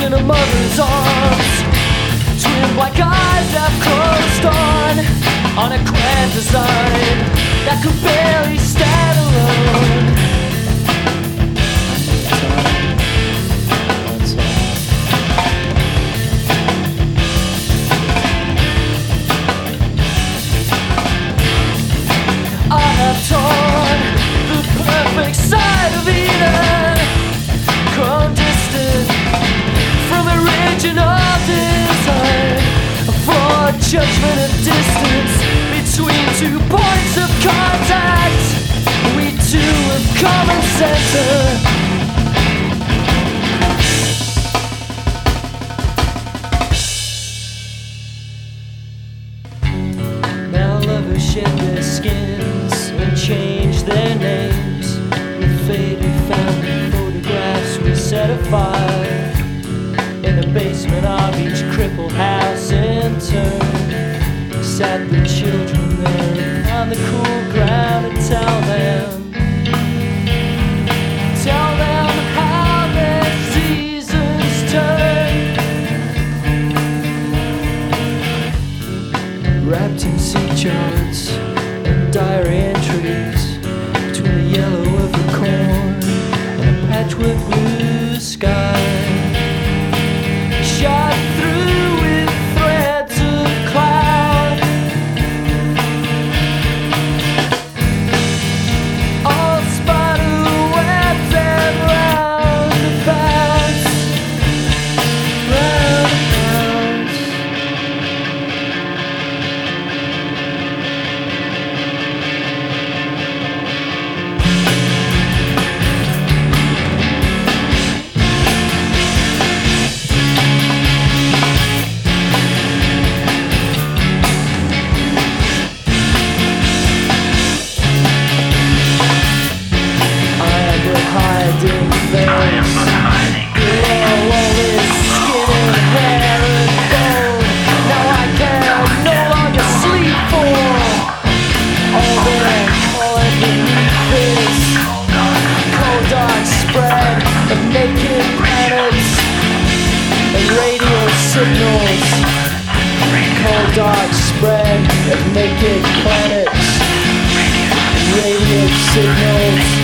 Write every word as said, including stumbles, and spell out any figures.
in a mother's arms. Twin black eyes have closed on, on a grand design that could barely stand alone. I have torn the perfect side of Eden, grown distant from original design, for judgment of distance between two points of contact. We two have common center. Now lovers shed their skins and change their names. The faded family photographs were set afire in the basement of each crippled house in turn. Sat the children there on the cool ground and tell them, tell them how their seasons turn. Wrapped in sea charts and diary entries, between the yellow of the corn and a patchwork blue sky, shot through with threads of cloud. All spider webs and roundabouts, roundabouts. Hiding face, below all this skin and hair and bone. Now I can no longer sleep for all that calling beneath this cold dark spread of naked planets and radio signals. Cold dark spread of naked planets and radio signals.